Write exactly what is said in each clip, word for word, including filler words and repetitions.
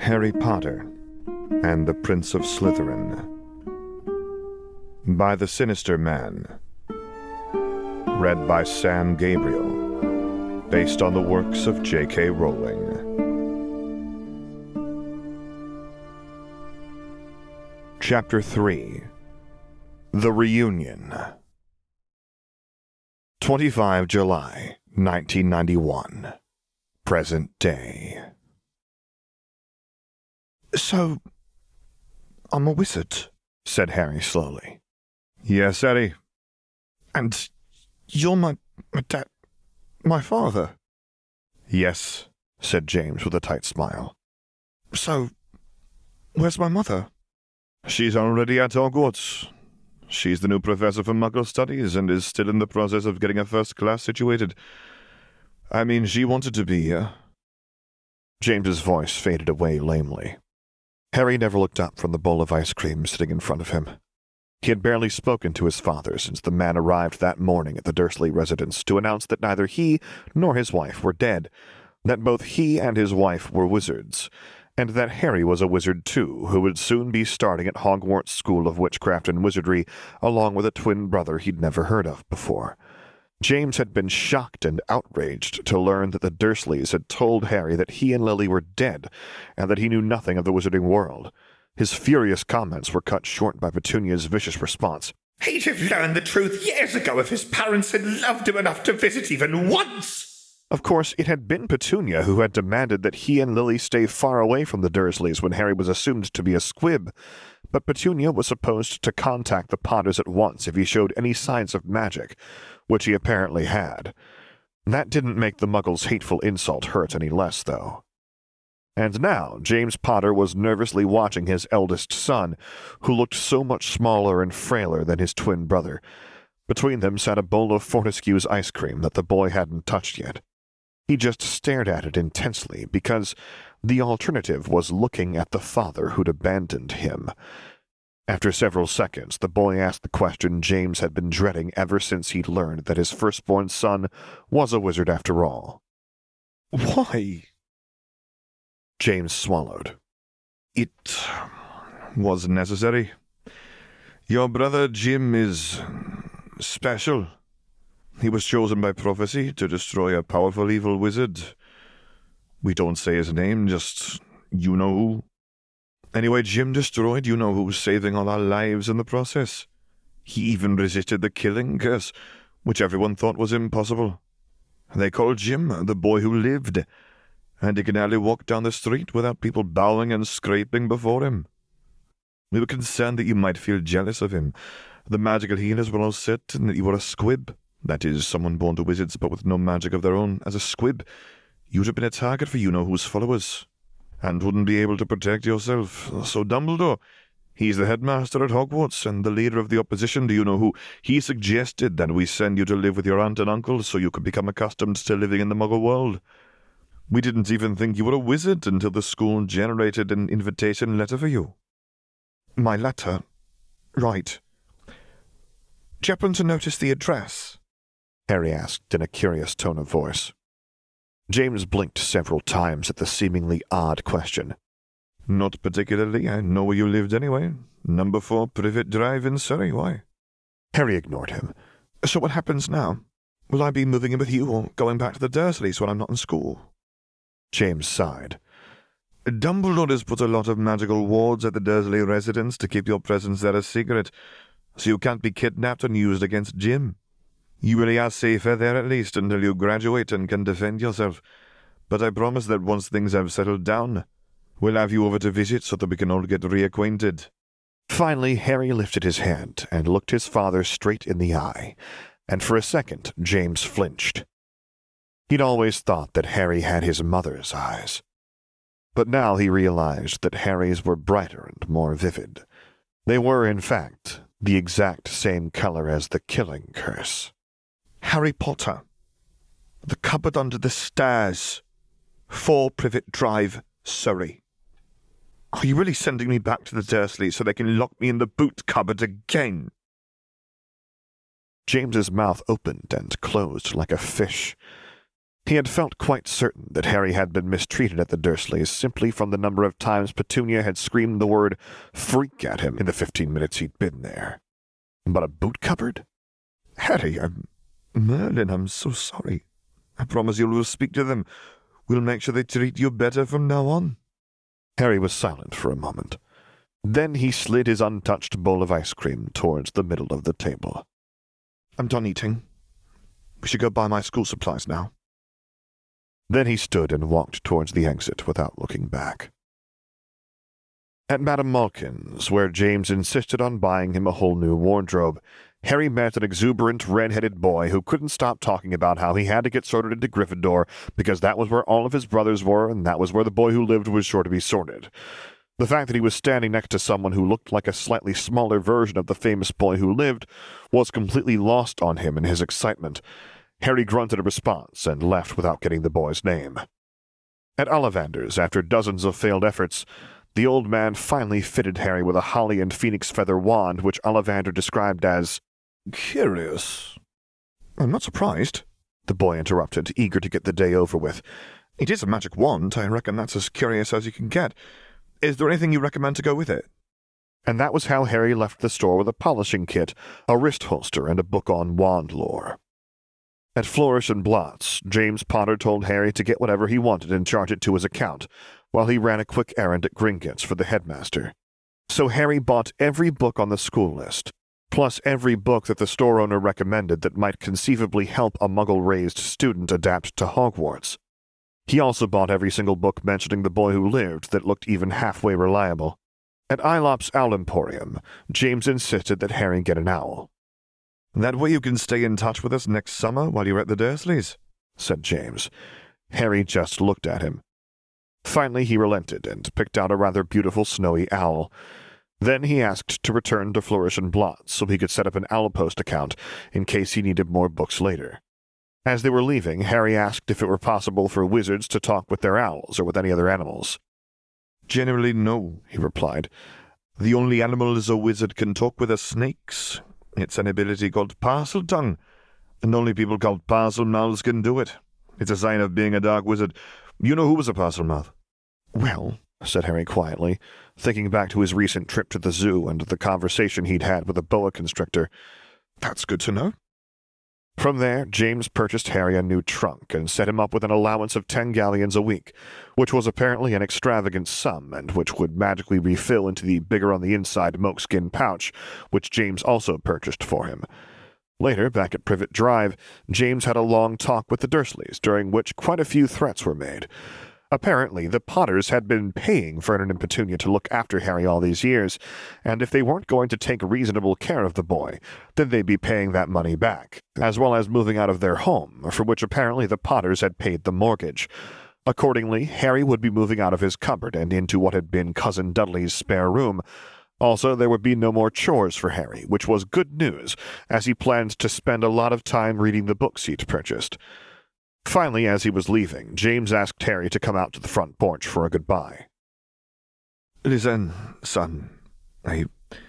Harry Potter and the Prince of Slytherin by the Sinister Man. Read by Sam Gabriel, based on the works of J K Rowling. Chapter three. The Reunion. twenty-fifth of July, nineteen ninety-one. Present day. So, I'm a wizard, said Harry slowly. Yes, Eddie. And you're my, my dad, my father? Yes, said James with a tight smile. So, where's my mother? She's already at Hogwarts. She's the new professor for Muggle Studies and is still in the process of getting a first class situated. I mean, she wanted to be here. James's voice faded away lamely. Harry never looked up from the bowl of ice cream sitting in front of him. He had barely spoken to his father since the man arrived that morning at the Dursley residence to announce that neither he nor his wife were dead, that both he and his wife were wizards, and that Harry was a wizard too, who would soon be starting at Hogwarts School of Witchcraft and Wizardry, along with a twin brother he'd never heard of before. James had been shocked and outraged to learn that the Dursleys had told Harry that he and Lily were dead, and that he knew nothing of the wizarding world. His furious comments were cut short by Petunia's vicious response. He'd have learned the truth years ago if his parents had loved him enough to visit even once! Of course, it had been Petunia who had demanded that he and Lily stay far away from the Dursleys when Harry was assumed to be a squib, but Petunia was supposed to contact the Potters at once if he showed any signs of magic, which he apparently had. That didn't make the Muggle's hateful insult hurt any less, though. And now James Potter was nervously watching his eldest son, who looked so much smaller and frailer than his twin brother. Between them sat a bowl of Fortescue's ice cream that the boy hadn't touched yet. He just stared at it intensely, because the alternative was looking at the father who'd abandoned him. After several seconds, the boy asked the question James had been dreading ever since he'd learned that his firstborn son was a wizard after all. Why? James swallowed. It was necessary. Your brother Jim is special. He was chosen by prophecy to destroy a powerful evil wizard. We don't say his name, just you know who. Anyway, Jim destroyed you know who, saving all our lives in the process. He even resisted the killing curse, which everyone thought was impossible. They called Jim the boy who lived, and he could hardly walk down the street without people bowing and scraping before him. We were concerned that you might feel jealous of him. The magical healers were all set, and that you were a squib. That is, someone born to wizards but with no magic of their own. As a squib, you'd have been a target for you-know-who's followers, and wouldn't be able to protect yourself. So Dumbledore, he's the headmaster at Hogwarts and the leader of the opposition to you-know-who. He suggested that we send you to live with your aunt and uncle so you could become accustomed to living in the Muggle world. We didn't even think you were a wizard until the school generated an invitation letter for you. My letter? Right. Do you happen to notice the address? Harry asked in a curious tone of voice. James blinked several times at the seemingly odd question. Not particularly. I know where you lived anyway. Number four Privet Drive in Surrey. Why? Harry ignored him. So what happens now? Will I be moving in with you or going back to the Dursleys when I'm not in school? James sighed. Dumbledore has put a lot of magical wards at the Dursley residence to keep your presence there a secret, so you can't be kidnapped and used against Jim. You really are safer there at least until you graduate and can defend yourself. But I promise that once things have settled down, we'll have you over to visit so that we can all get reacquainted. Finally, Harry lifted his hand and looked his father straight in the eye, and for a second James flinched. He'd always thought that Harry had his mother's eyes. But now he realized that Harry's were brighter and more vivid. They were, in fact, the exact same color as the killing curse. Harry Potter. The cupboard under the stairs. four Privet Drive, Surrey. Are you really sending me back to the Dursleys so they can lock me in the boot cupboard again? James's mouth opened and closed like a fish. He had felt quite certain that Harry had been mistreated at the Dursleys simply from the number of times Petunia had screamed the word freak at him in the fifteen minutes he'd been there. But a boot cupboard? Harry, I'm... Merlin, I'm so sorry. I promise you we'll speak to them. We'll make sure they treat you better from now on. Harry was silent for a moment. Then he slid his untouched bowl of ice cream towards the middle of the table. I'm done eating. We should go buy my school supplies now. Then he stood and walked towards the exit without looking back. At Madame Malkin's, where James insisted on buying him a whole new wardrobe, Harry met an exuberant red-headed boy who couldn't stop talking about how he had to get sorted into Gryffindor because that was where all of his brothers were and that was where the boy who lived was sure to be sorted. The fact that he was standing next to someone who looked like a slightly smaller version of the famous boy who lived was completely lost on him in his excitement. Harry grunted a response and left without getting the boy's name. At Ollivander's, after dozens of failed efforts, the old man finally fitted Harry with a holly and phoenix feather wand which Ollivander described as curious. I'm not surprised, the boy interrupted, eager to get the day over with. It is a magic wand. I reckon that's as curious as you can get. Is there anything you recommend to go with it? And that was how Harry left the store with a polishing kit, a wrist holster, and a book on wand lore. At Flourish and Blotts, James Potter told Harry to get whatever he wanted and charge it to his account, while he ran a quick errand at Gringotts for the headmaster. So Harry bought every book on the school list, plus every book that the store owner recommended that might conceivably help a Muggle-raised student adapt to Hogwarts. He also bought every single book mentioning the boy who lived that looked even halfway reliable. At Aelop's Owl Emporium, James insisted that Harry get an owl. That way you can stay in touch with us next summer while you're at the Dursleys, said James. Harry just looked at him. Finally he relented and picked out a rather beautiful snowy owl. Then he asked to return to Flourish and Blotts so he could set up an Owlpost account in case he needed more books later. As they were leaving, Harry asked if it were possible for wizards to talk with their owls or with any other animals. Generally no, he replied. The only animals a wizard can talk with are snakes. It's an ability called parcel tongue, and only people called Parselmouths can do it. It's a sign of being a dark wizard. You know who was a Parselmouth? Well, said Harry quietly, thinking back to his recent trip to the zoo and the conversation he'd had with a boa constrictor. That's good to know. From there, James purchased Harry a new trunk and set him up with an allowance of ten galleons a week, which was apparently an extravagant sum and which would magically refill into the bigger-on-the-inside mokeskin pouch, which James also purchased for him. Later, back at Privet Drive, James had a long talk with the Dursleys, during which quite a few threats were made. Apparently, the Potters had been paying Vernon and Petunia to look after Harry all these years, and if they weren't going to take reasonable care of the boy, then they'd be paying that money back, as well as moving out of their home, for which apparently the Potters had paid the mortgage. Accordingly, Harry would be moving out of his cupboard and into what had been Cousin Dudley's spare room. Also, there would be no more chores for Harry, which was good news, as he planned to spend a lot of time reading the books he'd purchased. Finally, as he was leaving, James asked Harry to come out to the front porch for a goodbye. Listen, son, I...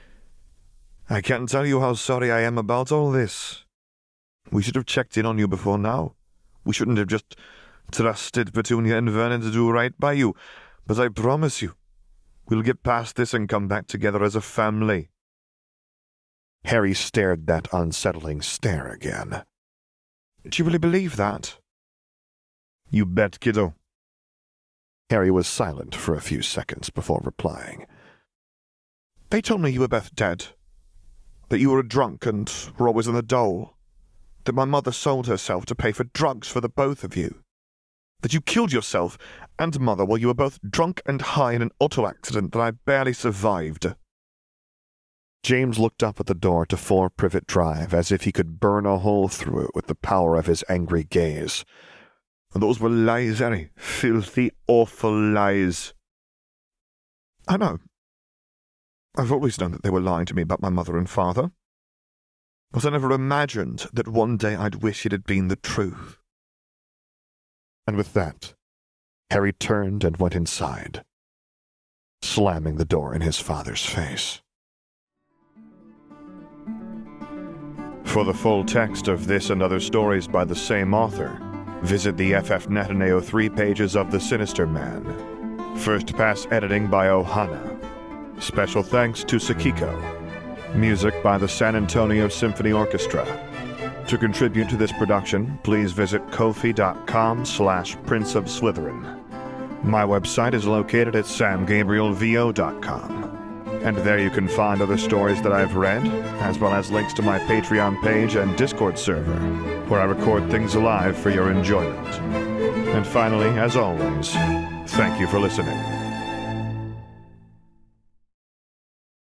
I can't tell you how sorry I am about all this. We should have checked in on you before now. We shouldn't have just trusted Petunia and Vernon to do right by you, but I promise you, we'll get past this and come back together as a family. Harry stared that unsettling stare again. Do you really believe that? You bet, kiddo. Harry was silent for a few seconds before replying. They told me you were both dead, that you were a drunk and were always in the dole, that my mother sold herself to pay for drugs for the both of you, that you killed yourself and mother while you were both drunk and high in an auto accident that I barely survived. James looked up at the door to Four Privet Drive as if he could burn a hole through it with the power of his angry gaze. Those were lies, Harry. Filthy, awful lies. I know. I've always known that they were lying to me about my mother and father. But I never imagined that one day I'd wish it had been the truth. And with that, Harry turned and went inside, slamming the door in his father's face. For the full text of this and other stories by the same author, Visit the F F Net and A O three pages of The Sinister Man. First pass editing by Ohana. Special thanks to Sakiko. Music by the San Antonio Symphony Orchestra. To contribute to this production, please visit ko-fi.com slash Prince of Slytherin. My website is located at sam gabriel v o dot com. And there you can find other stories that I've read, as well as links to my Patreon page and Discord server, where I record things live for your enjoyment. And finally, as always, thank you for listening.